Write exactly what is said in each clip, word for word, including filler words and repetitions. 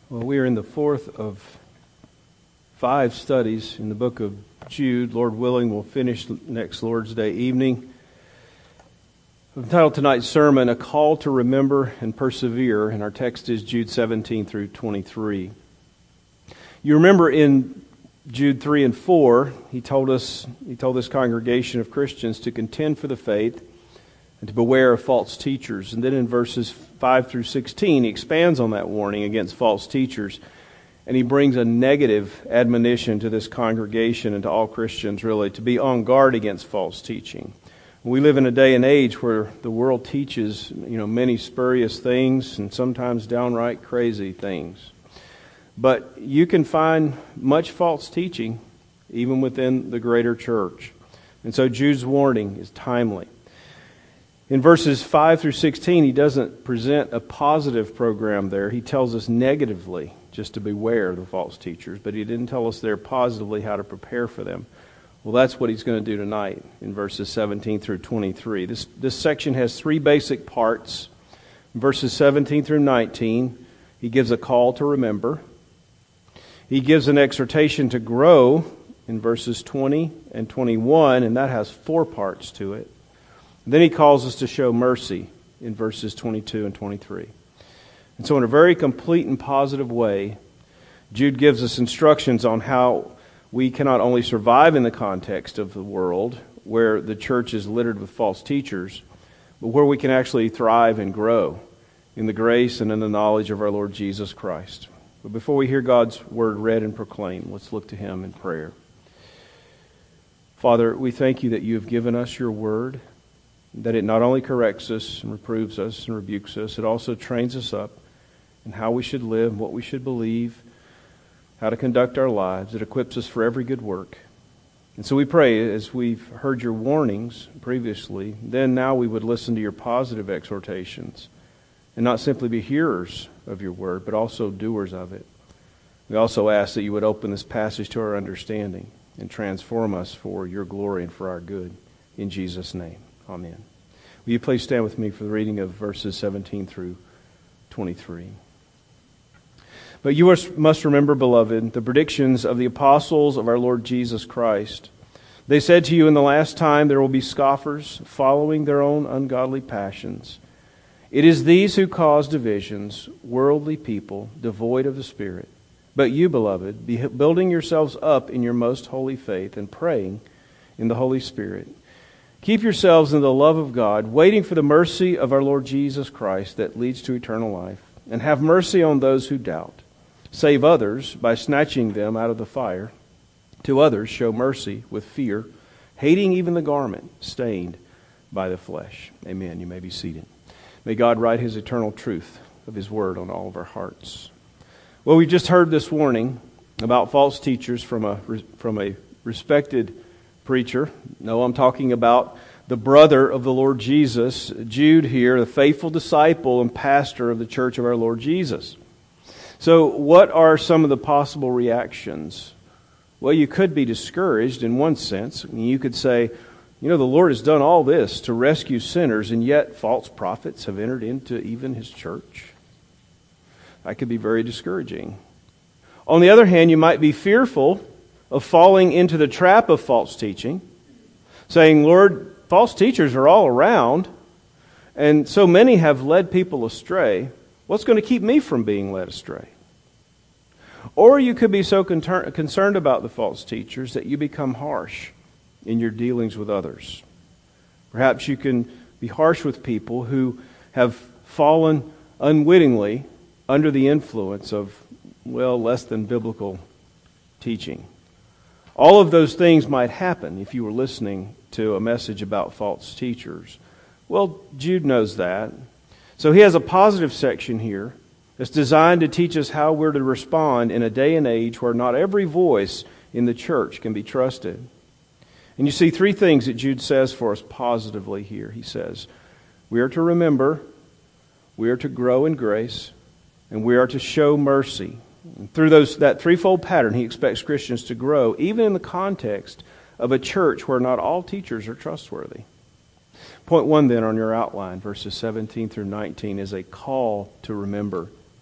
Well, we are in the fourth of five studies in the book of Jude. Lord willing, we'll finish next Lord's Day evening. I've entitled tonight's sermon, A Call to Remember and Persevere, and our text is Jude seventeen through twenty-three. You remember in Jude three and four, he told us, he told this congregation of Christians to contend for the faith and to beware of false teachers. And then in verses five through sixteen, he expands on that warning against false teachers. And he brings a negative admonition to this congregation and to all Christians, really, to be on guard against false teaching. We live in a day and age where the world teaches, you know, many spurious things and sometimes downright crazy things. But you can find much false teaching even within the greater church. And so Jude's warning is timely. In verses five through sixteen, he doesn't present a positive program there. He tells us negatively just to beware of the false teachers, but he didn't tell us there positively how to prepare for them. Well, that's what he's going to do tonight in verses seventeen through twenty-three. This, this section has three basic parts. In verses seventeen through nineteen, he gives a call to remember. He gives an exhortation to grow in verses twenty and twenty-one, and that has four parts to it. Then he calls us to show mercy in verses twenty-two and twenty-three. And so in a very complete and positive way, Jude gives us instructions on how we can not only survive in the context of the world, where the church is littered with false teachers, but where we can actually thrive and grow in the grace and in the knowledge of our Lord Jesus Christ. But before we hear God's word read and proclaimed, let's look to Him in prayer. Father, we thank You that You have given us Your word, that it not only corrects us and reproves us and rebukes us, it also trains us up in how we should live, what we should believe, how to conduct our lives. It equips us for every good work. And so we pray, as we've heard Your warnings previously, then now we would listen to Your positive exhortations and not simply be hearers of Your word, but also doers of it. We also ask that You would open this passage to our understanding and transform us for Your glory and for our good. In Jesus' name. Amen. Will you please stand with me for the reading of verses seventeen through twenty-three. But you must remember, beloved, the predictions of the apostles of our Lord Jesus Christ. They said to you, in the last time there will be scoffers, following their own ungodly passions. It is these who cause divisions, worldly people, devoid of the Spirit. But you, beloved, be building yourselves up in your most holy faith and praying in the Holy Spirit. Keep yourselves in the love of God, waiting for the mercy of our Lord Jesus Christ that leads to eternal life. And have mercy on those who doubt. Save others by snatching them out of the fire. To others show mercy with fear, hating even the garment stained by the flesh. Amen. You may be seated. May God write His eternal truth of His word on all of our hearts. Well, we just heard this warning about false teachers from a, from a respected preacher. No, I'm talking about the brother of the Lord Jesus, Jude here, the faithful disciple and pastor of the church of our Lord Jesus. So what are some of the possible reactions? Well, you could be discouraged in one sense. I mean, you could say, you know, the Lord has done all this to rescue sinners, and yet false prophets have entered into even His church. That could be very discouraging. On the other hand, you might be fearful of falling into the trap of false teaching, saying, Lord, false teachers are all around, and so many have led people astray. What's going to keep me from being led astray? Or you could be so con- concerned about the false teachers that you become harsh in your dealings with others. Perhaps you can be harsh with people who have fallen unwittingly under the influence of, well, less than biblical teaching. All of those things might happen if you were listening to a message about false teachers. Well, Jude knows that. So he has a positive section here that's designed to teach us how we're to respond in a day and age where not every voice in the church can be trusted. And you see three things that Jude says for us positively here. He says, we are to remember, we are to grow in grace, and we are to show mercy. And through those that threefold pattern, he expects Christians to grow, even in the context of a church where not all teachers are trustworthy. Point one then on your outline, verses seventeen through nineteen, is a call to remember.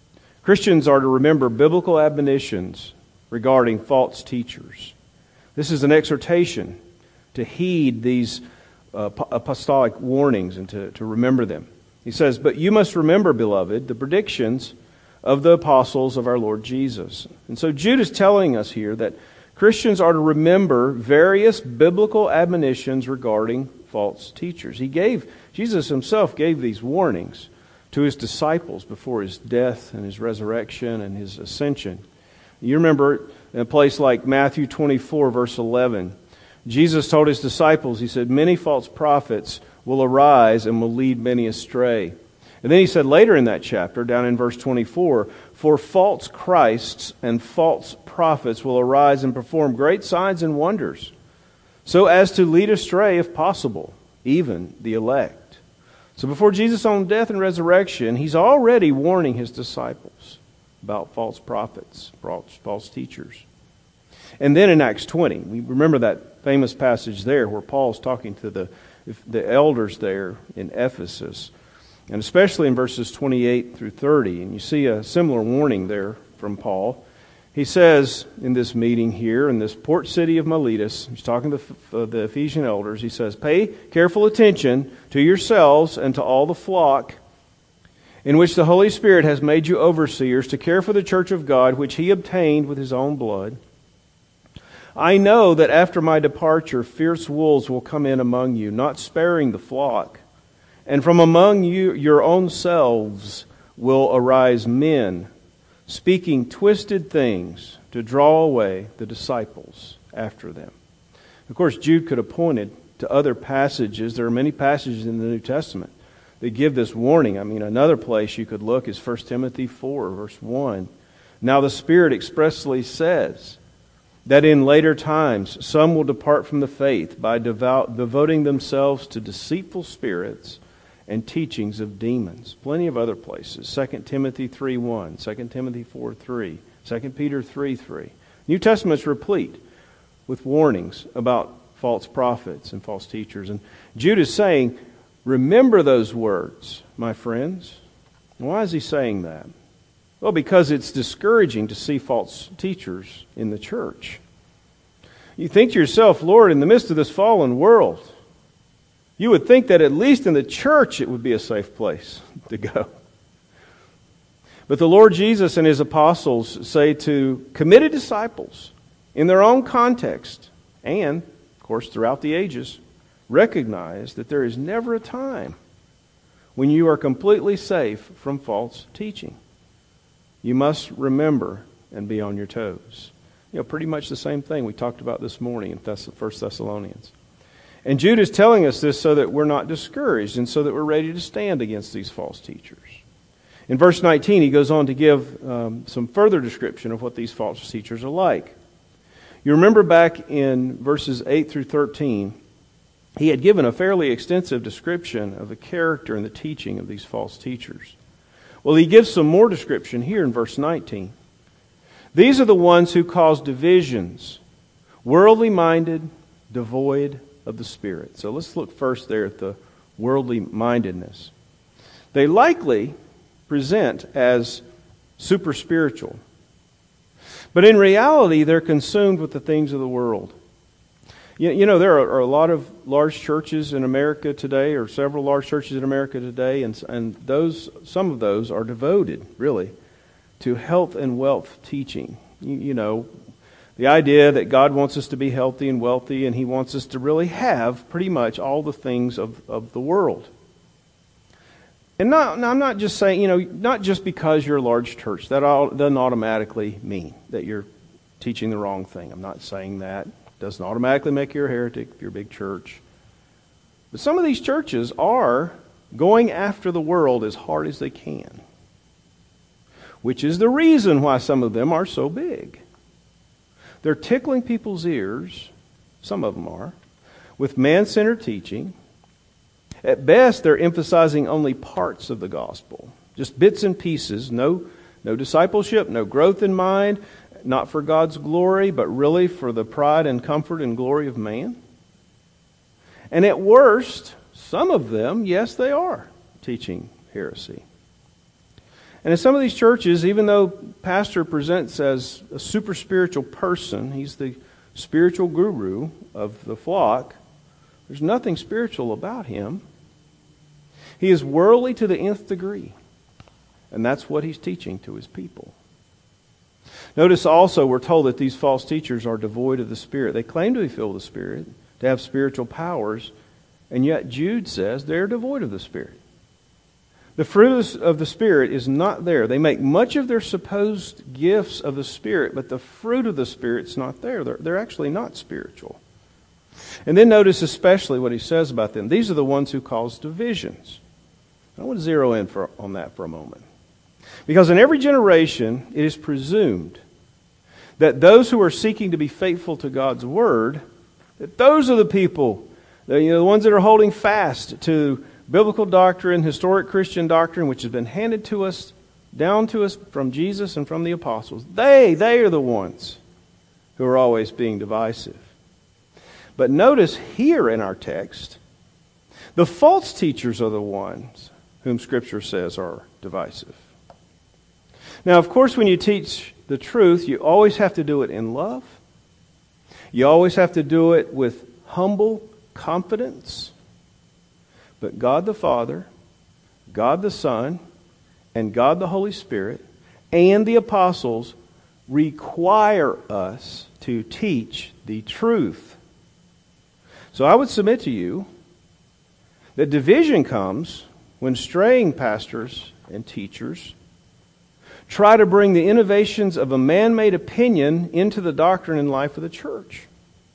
Christians are to remember biblical admonitions regarding false teachers. This is an exhortation to heed these uh, apostolic warnings and to, to remember them. He says, "But you must remember, beloved, the predictions of the apostles of our Lord Jesus." And so Jude is telling us here that Christians are to remember various biblical admonitions regarding false teachers. He gave, Jesus himself gave these warnings to his disciples before his death and his resurrection and his ascension. You remember in a place like Matthew twenty-four, verse eleven, Jesus told his disciples, he said, "Many false prophets will arise and will lead many astray." And then he said later in that chapter, down in verse twenty-four, "For false Christs and false prophets will arise and perform great signs and wonders, so as to lead astray, if possible, even the elect." So before Jesus' own death and resurrection, he's already warning his disciples about false prophets, false, false teachers. And then in Acts twenty, we remember that famous passage there where Paul's talking to the, the elders there in Ephesus, and especially in verses twenty-eight through thirty. And you see a similar warning there from Paul. He says in this meeting here, in this port city of Miletus, he's talking to the, the Ephesian elders, he says, "Pay careful attention to yourselves and to all the flock in which the Holy Spirit has made you overseers to care for the church of God, which he obtained with his own blood. I know that after my departure, fierce wolves will come in among you, not sparing the flock. And from among you, your own selves will arise men, speaking twisted things to draw away the disciples after them." Of course, Jude could have pointed to other passages. There are many passages in the New Testament that give this warning. I mean, another place you could look is First Timothy four, verse one. "Now the Spirit expressly says that in later times some will depart from the faith by devout, devoting themselves to deceitful spirits and teachings of demons." Plenty of other places. Second Timothy three one, Second Timothy four three, Second Peter three three. New Testament's replete with warnings about false prophets and false teachers. And Jude is saying, remember those words, my friends. Why is he saying that? Well, because it's discouraging to see false teachers in the church. You think to yourself, Lord, in the midst of this fallen world, you would think that at least in the church it would be a safe place to go. But the Lord Jesus and his apostles say to committed disciples in their own context and, of course, throughout the ages, recognize that there is never a time when you are completely safe from false teaching. You must remember and be on your toes. You know, pretty much the same thing we talked about this morning in First Thessalonians. And Jude is telling us this so that we're not discouraged and so that we're ready to stand against these false teachers. In verse nineteen, he goes on to give um, some further description of what these false teachers are like. You remember back in verses eight through thirteen, he had given a fairly extensive description of the character and the teaching of these false teachers. Well, he gives some more description here in verse nineteen. "These are the ones who cause divisions, worldly minded, devoid of the Spirit." So let's look first there at the worldly mindedness. They likely present as super spiritual, but in reality they're consumed with the things of the world. You, you know, there are, are a lot of large churches in America today, or several large churches in America today, and, and those some of those are devoted, really, to health and wealth teaching. You, you know, the idea that God wants us to be healthy and wealthy, and He wants us to really have pretty much all the things of, of the world. And not, I'm not just saying, you know, not just because you're a large church, that all, doesn't automatically mean that you're teaching the wrong thing. I'm not saying that. It doesn't automatically make you a heretic if you're a big church. But some of these churches are going after the world as hard as they can, which is the reason why some of them are so big. They're tickling people's ears, some of them are, with man-centered teaching. At best, they're emphasizing only parts of the gospel, just bits and pieces, no, no discipleship, no growth in mind, not for God's glory, but really for the pride and comfort and glory of man. And at worst, some of them, yes, they are teaching heresy. And in some of these churches, even though pastor presents as a super spiritual person, he's the spiritual guru of the flock, there's nothing spiritual about him. He is worldly to the nth degree. And that's what he's teaching to his people. Notice also we're told that these false teachers are devoid of the Spirit. They claim to be filled with the Spirit, to have spiritual powers, and yet Jude says they're devoid of the Spirit. The fruit of the Spirit is not there. They make much of their supposed gifts of the Spirit, but the fruit of the Spirit's not there. They're, they're actually not spiritual. And then notice especially what he says about them. These are the ones who cause divisions. I want to zero in for, on that for a moment. Because in every generation, it is presumed that those who are seeking to be faithful to God's Word, that those are the people, the, you know, the ones that are holding fast to biblical doctrine, historic Christian doctrine, which has been handed to us, down to us from Jesus and from the apostles. They, they are the ones who are always being divisive. But notice here in our text, the false teachers are the ones whom Scripture says are divisive. Now, of course, when you teach the truth, you always have to do it in love. You always have to do it with humble confidence. But God the Father, God the Son, and God the Holy Spirit, and the apostles require us to teach the truth. So I would submit to you that division comes when straying pastors and teachers try to bring the innovations of a man-made opinion into the doctrine and life of the church.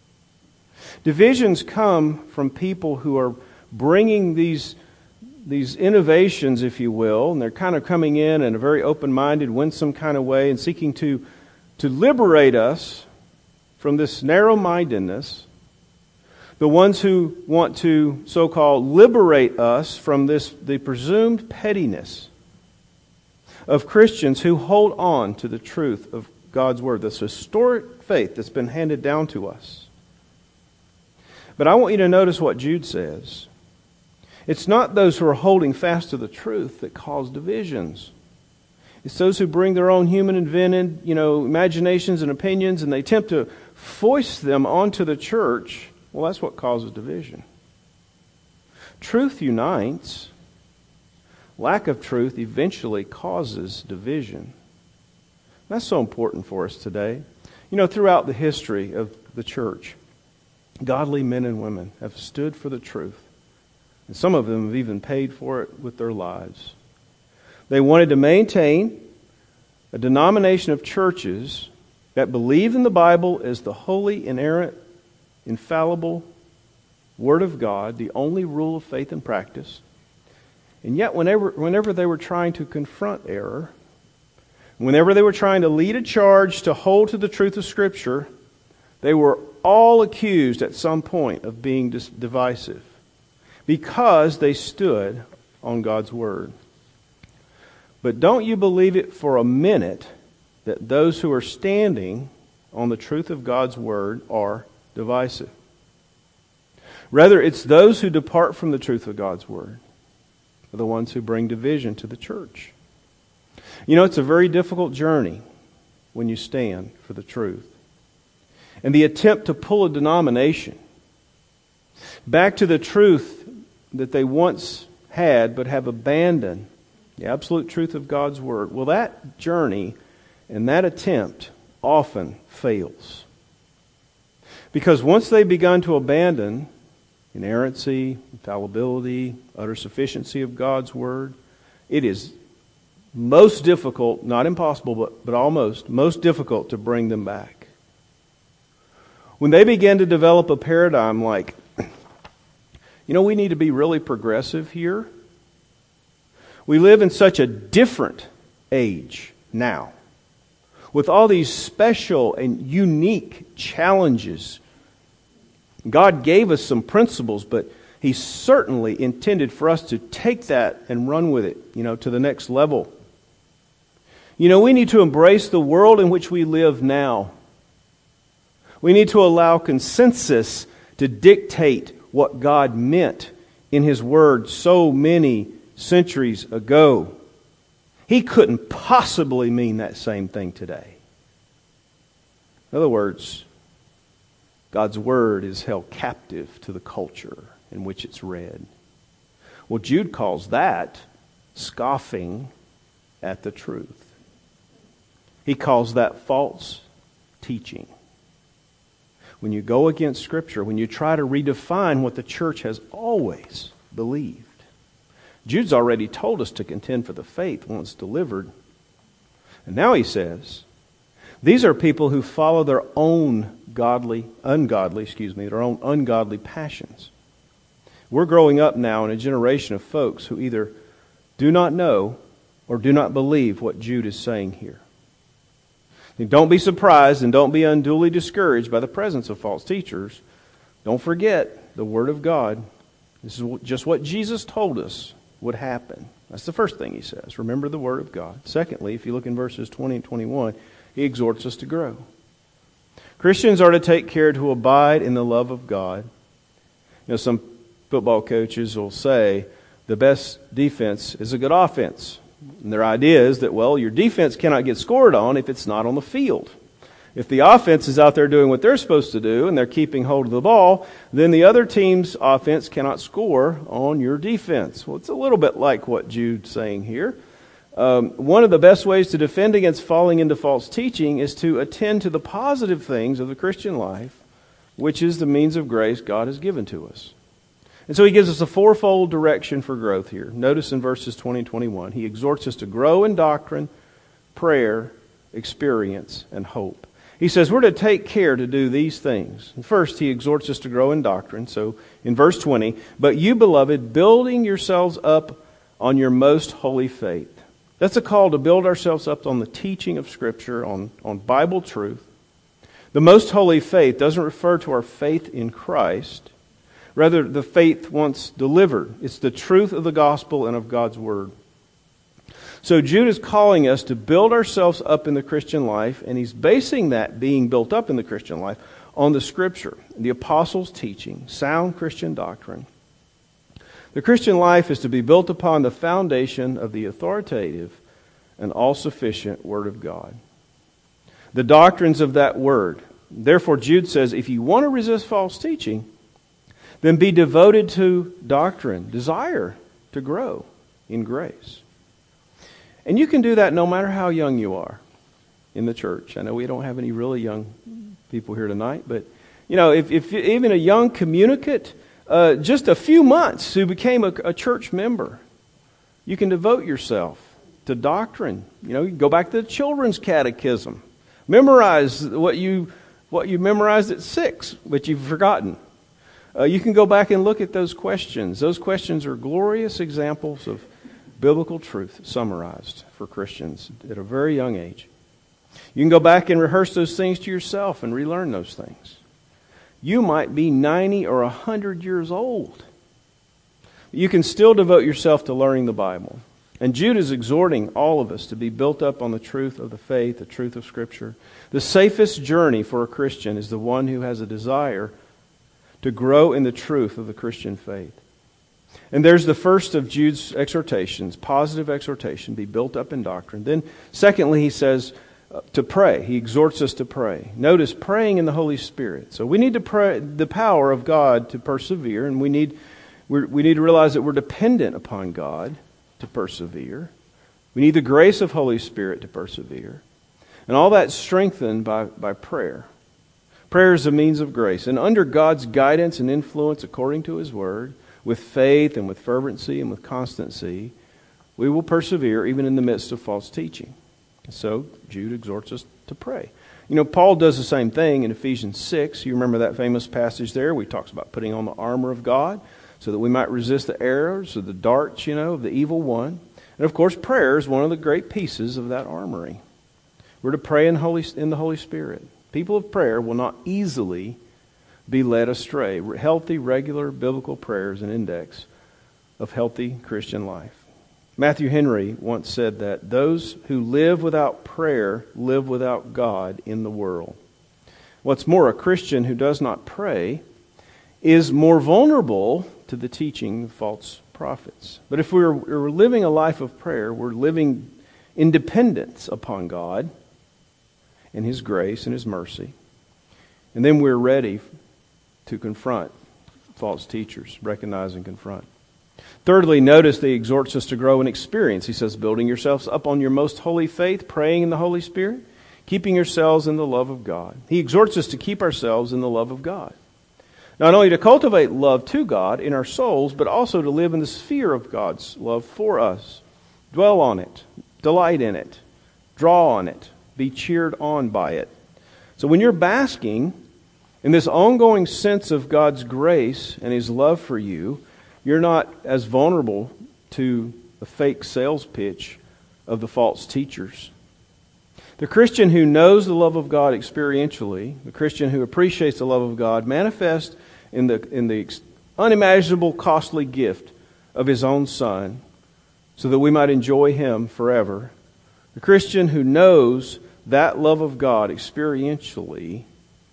Divisions come from people who are bringing these, these innovations, if you will, and they're kind of coming in in a very open-minded, winsome kind of way and seeking to, to liberate us from this narrow-mindedness. The ones who want to so-called liberate us from this, the presumed pettiness of Christians who hold on to the truth of God's Word, this historic faith that's been handed down to us. But I want you to notice what Jude says. It's not those who are holding fast to the truth that cause divisions. It's those who bring their own human invented, you know, imaginations and opinions, and they attempt to foist them onto the church. Well, that's what causes division. Truth unites. Lack of truth eventually causes division. That's so important for us today. You know, throughout the history of the church, godly men and women have stood for the truth. And some of them have even paid for it with their lives. They wanted to maintain a denomination of churches that believed in the Bible as the holy, inerrant, infallible Word of God, the only rule of faith and practice. And yet, whenever, whenever they were trying to confront error, whenever they were trying to lead a charge to hold to the truth of Scripture, they were all accused at some point of being dis- divisive because they stood on God's Word. But don't you believe it for a minute that those who are standing on the truth of God's Word are divisive. Rather, it's those who depart from the truth of God's Word are the ones who bring division to the church. You know, it's a very difficult journey when you stand for the truth. And the attempt to pull a denomination back to the truth that they once had but have abandoned, the absolute truth of God's Word, well, that journey and that attempt often fails. Because once they've begun to abandon inerrancy, infallibility, utter sufficiency of God's Word, it is most difficult, not impossible, but, but almost, most difficult to bring them back. When they begin to develop a paradigm like, you know, we need to be really progressive here. We live in such a different age now, with all these special and unique challenges. God gave us some principles, but He certainly intended for us to take that and run with it, you know, to the next level. You know, we need to embrace the world in which we live now. We need to allow consensus to dictate what God meant in His Word so many centuries ago. he couldn't possibly mean that same thing today. In other words, God's Word is held captive to the culture in which it's read. Well, Jude calls that scoffing at the truth. He calls that false teaching. When you go against Scripture, when you try to redefine what the church has always believed. Jude's already told us to contend for the faith once delivered. And now he says, these are people who follow their own godly, ungodly, excuse me, their own ungodly passions. We're growing up now in a generation of folks who either do not know or do not believe what Jude is saying here. Don't be surprised and don't be unduly discouraged by the presence of false teachers. Don't forget the Word of God. This is just what Jesus told us would happen. That's the first thing he says. Remember the Word of God. Secondly, if you look in verses twenty and twenty-one, he exhorts us to grow. Christians are to take care to abide in the love of God. You know, some football coaches will say the best defense is a good offense. And their idea is that, well, your defense cannot get scored on if it's not on the field. If the offense is out there doing what they're supposed to do and they're keeping hold of the ball, then the other team's offense cannot score on your defense. Well, it's a little bit like what Jude's saying here. Um, one of the best ways to defend against falling into false teaching is to attend to the positive things of the Christian life, which is the means of grace God has given to us. And so he gives us a fourfold direction for growth here. Notice in verses twenty and twenty-one, he exhorts us to grow in doctrine, prayer, experience, and hope. He says we're to take care to do these things. First, he exhorts us to grow in doctrine. So in verse twenty, but you, beloved, building yourselves up on your most holy faith. That's a call to build ourselves up on the teaching of Scripture, on, on Bible truth. The most holy faith doesn't refer to our faith in Christ. Rather, the faith once delivered. It's the truth of the gospel and of God's Word. So Jude is calling us to build ourselves up in the Christian life, and he's basing that being built up in the Christian life on the Scripture, the apostles' teaching, sound Christian doctrine. The Christian life is to be built upon the foundation of the authoritative and all-sufficient Word of God. The doctrines of that Word. Therefore, Jude says, if you want to resist false teaching, then be devoted to doctrine, desire to grow in grace. And you can do that no matter how young you are in the church. I know we don't have any really young people here tonight, but you know, if, if even a young communicant, uh, just a few months who became a, a church member, you can devote yourself to doctrine. You know, you go back to the children's catechism, memorize what you what you memorized at six, but you've forgotten. Uh, you can go back and look at those questions. Those questions are glorious examples of biblical truth summarized for Christians at a very young age. You can go back and rehearse those things to yourself and relearn those things. You might be ninety or one hundred years old. You can still devote yourself to learning the Bible. And Jude is exhorting all of us to be built up on the truth of the faith, the truth of Scripture. The safest journey for a Christian is the one who has a desire to grow in the truth of the Christian faith. And there's the first of Jude's exhortations, positive exhortation, be built up in doctrine. Then, secondly, he says uh, to pray. He exhorts us to pray. Notice praying in the Holy Spirit. So we need to pray the power of God to persevere, and we need we're, we need to realize that we're dependent upon God to persevere. We need the grace of Holy Spirit to persevere. And all that's strengthened by, by prayer. Prayer is a means of grace. And under God's guidance and influence according to His Word, with faith and with fervency and with constancy, we will persevere even in the midst of false teaching. So Jude exhorts us to pray. You know, Paul does the same thing in Ephesians six. You remember that famous passage there where he talks about putting on the armor of God so that we might resist the arrows or the darts, you know, of the evil one. And of course, prayer is one of the great pieces of that armory. We're to pray in, Holy, in the Holy Spirit. People of prayer will not easily be led astray. Healthy, regular, biblical prayer is an index of healthy Christian life. Matthew Henry once said that those who live without prayer live without God in the world. What's more, a Christian who does not pray is more vulnerable to the teaching of false prophets. But if we're, we're living a life of prayer, we're living in dependence upon God and His grace and His mercy. And then we're ready to confront false teachers, recognize and confront. Thirdly, notice that he exhorts us to grow in experience. He says, building yourselves up on your most holy faith, praying in the Holy Spirit, keeping yourselves in the love of God. He exhorts us to keep ourselves in the love of God. Not only to cultivate love to God in our souls, but also to live in the sphere of God's love for us. Dwell on it, delight in it, draw on it, be cheered on by it. So when you're basking in this ongoing sense of God's grace and His love for you, you're not as vulnerable to the fake sales pitch of the false teachers. The Christian who knows the love of God experientially, the Christian who appreciates the love of God, manifest in the in the unimaginable costly gift of His own Son, so that we might enjoy Him forever. The Christian who knows that love of God experientially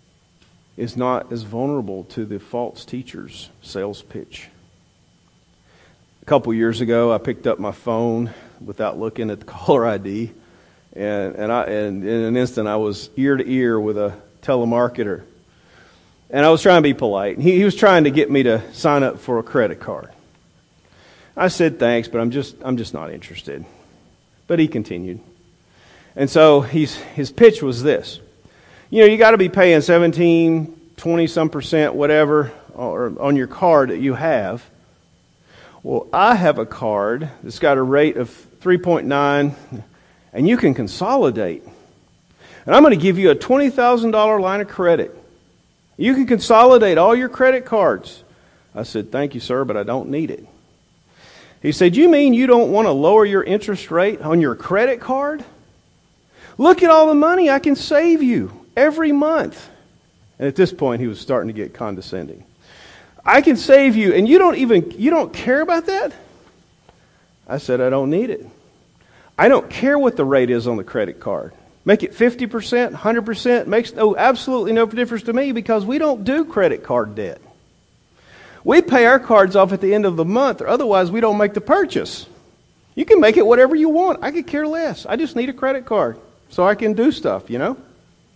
is not as vulnerable to the false teacher's sales pitch. A couple years ago, I picked up my phone without looking at the caller I D, and and, I, and in an instant I was ear to ear with a telemarketer. And I was trying to be polite. He, he was trying to get me to sign up for a credit card. I said thanks, but I'm just I'm just not interested. But he continued. And so he's, his pitch was this. You know, you got to be paying seventeen, twenty some percent, whatever, or on your card that you have. Well, I have a card that's got a rate of three point nine, and you can consolidate. And I'm going to give you a twenty thousand dollars line of credit. You can consolidate all your credit cards. I said, thank you, sir, but I don't need it. He said, you mean you don't want to lower your interest rate on your credit card? Look at all the money I can save you every month. And at this point, he was starting to get condescending. I can save you, and you don't even, you don't care about that? I said, I don't need it. I don't care what the rate is on the credit card. Make it fifty percent, one hundred percent, makes no, absolutely no difference to me because we don't do credit card debt. We pay our cards off at the end of the month, or otherwise we don't make the purchase. You can make it whatever you want. I could care less. I just need a credit card so I can do stuff, you know?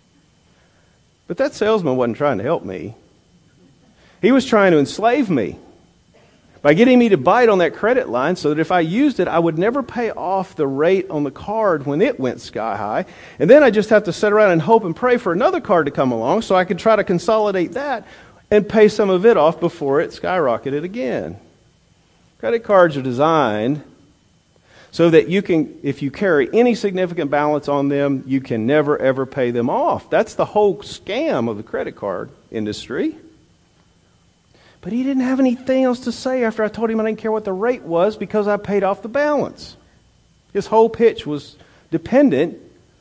But that salesman wasn't trying to help me. He was trying to enslave me by getting me to bite on that credit line so that if I used it, I would never pay off the rate on the card when it went sky high. And then I just have to sit around and hope and pray for another card to come along so I could try to consolidate that and pay some of it off before it skyrocketed again. Credit cards are designed so that you can, if you carry any significant balance on them, you can never ever pay them off. That's the whole scam of the credit card industry. But he didn't have anything else to say after I told him I didn't care what the rate was because I paid off the balance. His whole pitch was dependent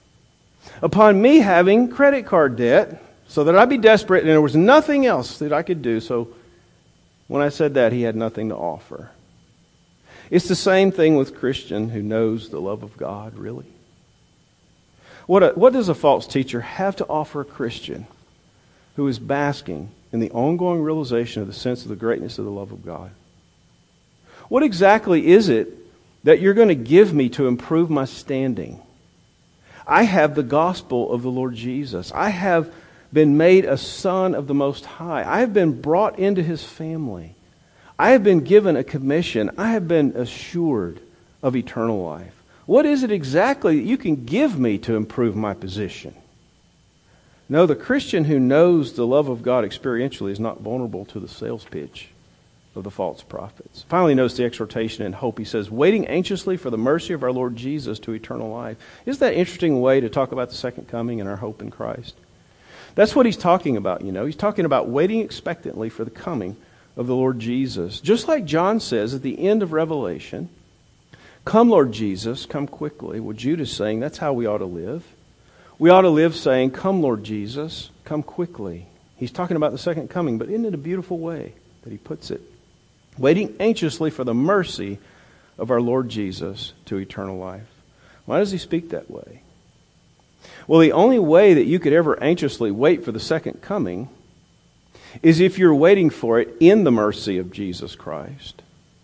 upon me having credit card debt so that I'd be desperate and there was nothing else that I could do. So when I said that, he had nothing to offer. It's the same thing with Christian who knows the love of God, really. What, a, what does a false teacher have to offer a Christian who is basking in the ongoing realization of the sense of the greatness of the love of God? What exactly is it that you're going to give me to improve my standing? I have the gospel of the Lord Jesus. I have been made a son of the Most High. I have been brought into His family. I have been given a commission. I have been assured of eternal life. What is it exactly that you can give me to improve my position? No, the Christian who knows the love of God experientially is not vulnerable to the sales pitch of the false prophets. Finally, notice the exhortation and hope. He says, waiting anxiously for the mercy of our Lord Jesus to eternal life. Isn't that an interesting way to talk about the second coming and our hope in Christ? That's what he's talking about, you know. He's talking about waiting expectantly for the coming of the Lord Jesus. Just like John says at the end of Revelation, come Lord Jesus, come quickly. Well, Jude is saying that's how we ought to live. We ought to live saying, come Lord Jesus, come quickly. He's talking about the second coming, but isn't it a beautiful way that he puts it? Waiting anxiously for the mercy of our Lord Jesus to eternal life. Why does he speak that way? Well, the only way that you could ever anxiously wait for the second coming is if you're waiting for it in the mercy of Jesus Christ.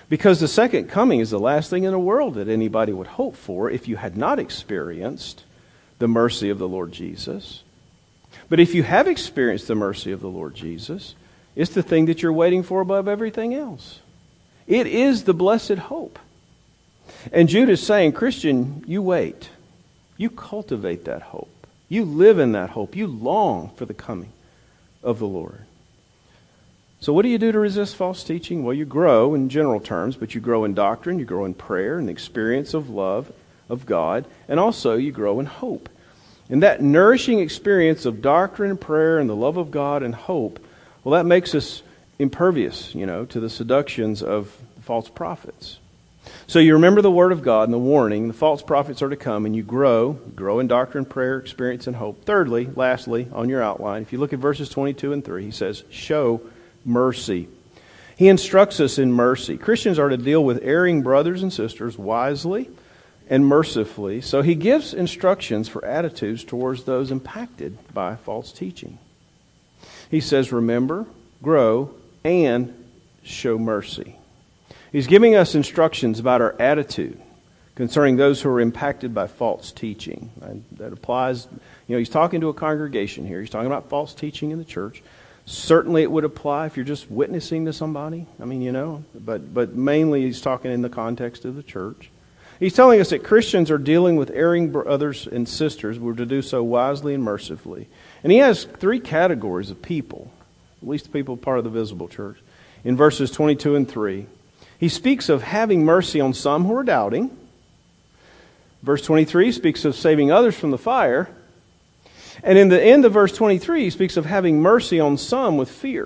Because the second coming is the last thing in the world that anybody would hope for if you had not experienced the mercy of the Lord Jesus. But if you have experienced the mercy of the Lord Jesus, it's the thing that you're waiting for above everything else. It is the blessed hope. And Jude is saying, Christian, you wait. You cultivate that hope. You live in that hope. You long for the coming of the Lord. So what do you do to resist false teaching? Well, you grow in general terms, but you grow in doctrine, you grow in prayer, and the experience of love of God, and also you grow in hope. And that nourishing experience of doctrine and prayer and the love of God and hope, well, that makes us impervious, you know, to the seductions of false prophets. So you remember the Word of God and the warning, the false prophets are to come, and you grow, grow in doctrine, prayer, experience, and hope. Thirdly, lastly, on your outline, if you look at verses twenty-two and three, he says, show mercy. He instructs us in mercy. Christians are to deal with erring brothers and sisters wisely and mercifully. So he gives instructions for attitudes towards those impacted by false teaching. He says, remember, grow, and show mercy. He's giving us instructions about our attitude concerning those who are impacted by false teaching. And that applies, you know, he's talking to a congregation here. He's talking about false teaching in the church. Certainly it would apply if you're just witnessing to somebody. I mean, you know, but, but mainly he's talking in the context of the church. He's telling us that Christians are dealing with erring brothers and sisters. We're to do so wisely and mercifully. And he has three categories of people, at least the people part of the visible church, in verses twenty-two and three. He speaks of having mercy on some who are doubting. Verse twenty-three speaks of saving others from the fire. And in the end of verse twenty-three, he speaks of having mercy on some with fear.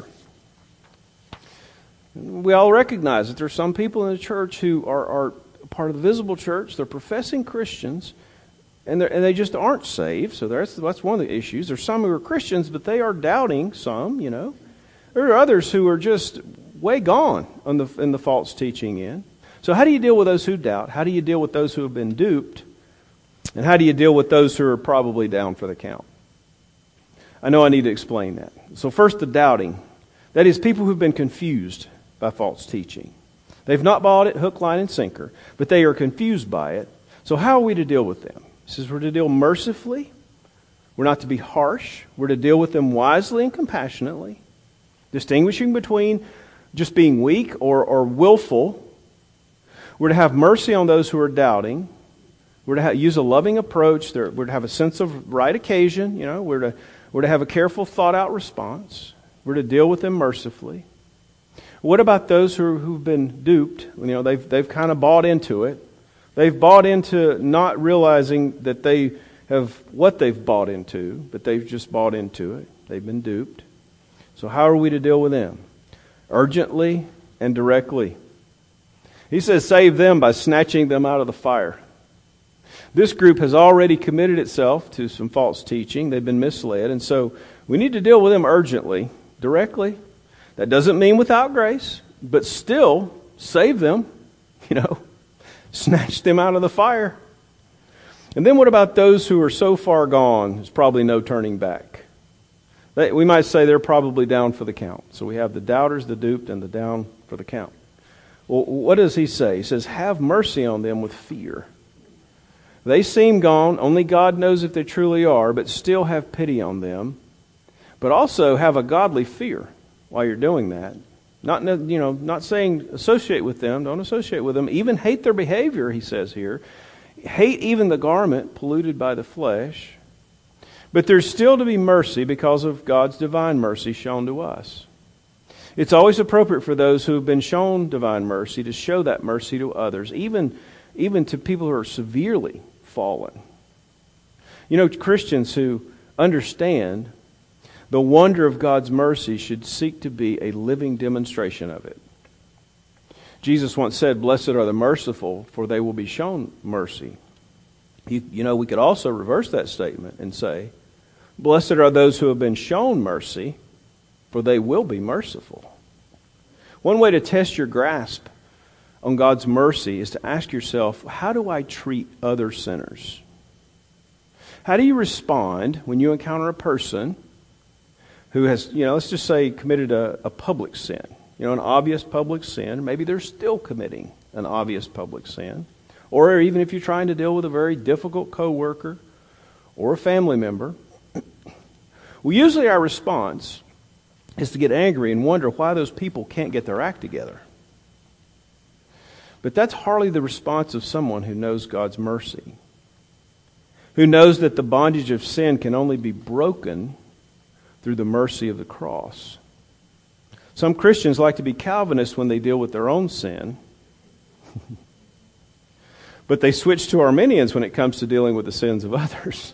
We all recognize that there are some people in the church who are, are part of the visible church. They're professing Christians, and, and they just aren't saved. So that's, that's one of the issues. There's some who are Christians, but they are doubting some, you know. There are others who are just way gone on the, in the false teaching end. So how do you deal with those who doubt? How do you deal with those who have been duped? And how do you deal with those who are probably down for the count? I know I need to explain that. So first, the doubting. That is, people who've been confused by false teaching. They've not bought it hook, line, and sinker, but they are confused by it. So how are we to deal with them? He says we're to deal mercifully. We're not to be harsh. We're to deal with them wisely and compassionately, distinguishing between just being weak or, or willful. We're to have mercy on those who are doubting. We're to have, use a loving approach. We're to have a sense of right occasion. You know, we're to we're to have a careful, thought-out response. We're to deal with them mercifully. What about those who who've been duped? You know, they've they've kind of bought into it. They've bought into not realizing that they have what they've bought into, but they've just bought into it. They've been duped. So how are we to deal with them? Urgently and directly. He says, save them by snatching them out of the fire. This group has already committed itself to some false teaching. They've been misled. And so we need to deal with them urgently, directly. That doesn't mean without grace, but still save them, you know, snatch them out of the fire. And then what about those who are so far gone, there's probably no turning back? They, we might say they're probably down for the count. So we have the doubters, the duped, and the down for the count. Well, what does he say? He says, have mercy on them with fear. They seem gone. Only God knows if they truly are, but still have pity on them. But also have a godly fear while you're doing that. Not, you know, not saying associate with them. Don't associate with them. Even hate their behavior, he says here. Hate even the garment polluted by the flesh. But there's still to be mercy because of God's divine mercy shown to us. It's always appropriate for those who have been shown divine mercy to show that mercy to others, even, even to people who are severely fallen. You know, Christians who understand the wonder of God's mercy should seek to be a living demonstration of it. Jesus once said, blessed are the merciful, for they will be shown mercy. You, you know, we could also reverse that statement and say, blessed are those who have been shown mercy, for they will be merciful. One way to test your grasp on God's mercy is to ask yourself, how do I treat other sinners? How do you respond when you encounter a person who has, you know, let's just say committed a, a public sin? you know, an obvious public sin. Maybe they're still committing an obvious public sin. Or even if you're trying to deal with a very difficult coworker or a family member. Well, usually our response is to get angry and wonder why those people can't get their act together. But that's hardly the response of someone who knows God's mercy, who knows that the bondage of sin can only be broken through the mercy of the cross. Some Christians like to be Calvinists when they deal with their own sin, but they switch to Arminians when it comes to dealing with the sins of others.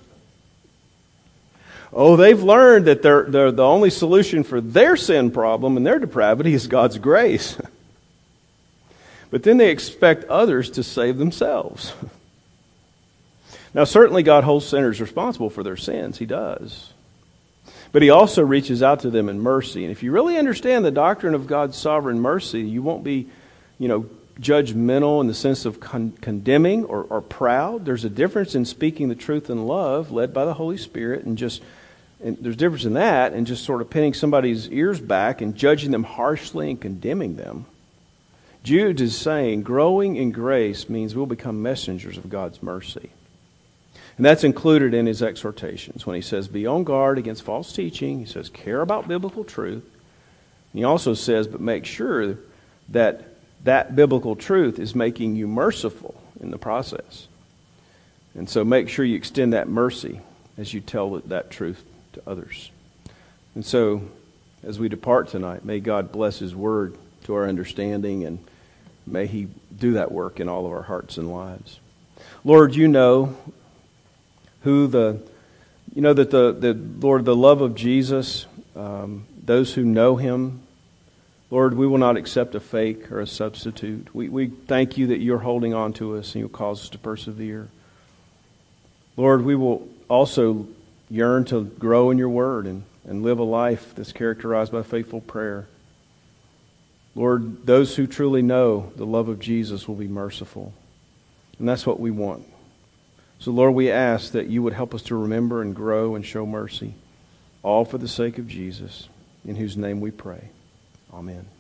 Oh, they've learned that they're, they're the only solution for their sin problem and their depravity is God's grace. But then they expect others to save themselves. Now, certainly God holds sinners responsible for their sins. He does. But He also reaches out to them in mercy. And if you really understand the doctrine of God's sovereign mercy, you won't be, you know, judgmental in the sense of con- condemning or, or proud. There's a difference in speaking the truth in love, led by the Holy Spirit, and just and there's a difference in that and just sort of pinning somebody's ears back and judging them harshly and condemning them. Jude is saying growing in grace means we'll become messengers of God's mercy. And that's included in his exhortations when he says, be on guard against false teaching. He says, care about biblical truth. And he also says, but make sure that that biblical truth is making you merciful in the process. And so make sure you extend that mercy as you tell that truth to others. And so, as we depart tonight, may God bless His Word to our understanding, and may He do that work in all of our hearts and lives. Lord, you know who the, you know that the, the Lord, the love of Jesus, um, those who know Him, Lord, we will not accept a fake or a substitute. We, we thank you that you're holding on to us and you'll cause us to persevere. Lord, we will also yearn to grow in your word and, and live a life that's characterized by faithful prayer. Lord, those who truly know the love of Jesus will be merciful. And that's what we want. So, Lord, we ask that you would help us to remember and grow and show mercy, all for the sake of Jesus, in whose name we pray. Amen.